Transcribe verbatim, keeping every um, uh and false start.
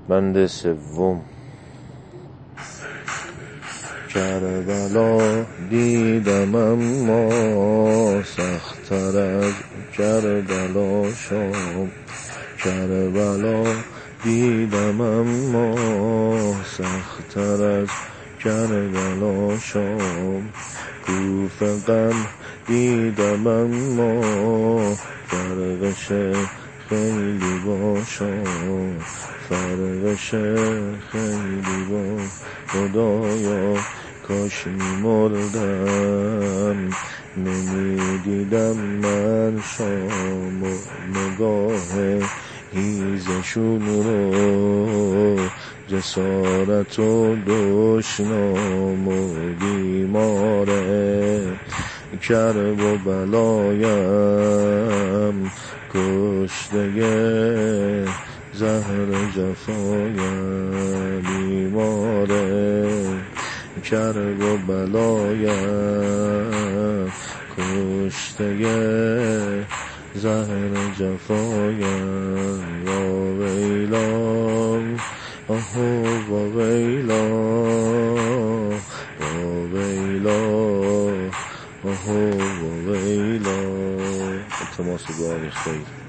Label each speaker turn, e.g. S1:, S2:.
S1: بند سوم. کربلا دیدم اما سخت‌تر از کربلا شام. کربلا دیدم اما سخت‌تر از کربلا شام. کوفه غم دیدم اما فرقش خیلی با شام. فرقش خیلی با خدایا کاش می‌مردم نمی‌دیدم من شام و نگاه هیزشون رو. جسارت و دشنام و بیماره کرب و بلایم کشته زهر جفایم. بیماره کرب و بلایم کشته زهر جفایم. یا ویلام آهو و ویلا و ویلا آهو و ویلا. التماس دعای خیر.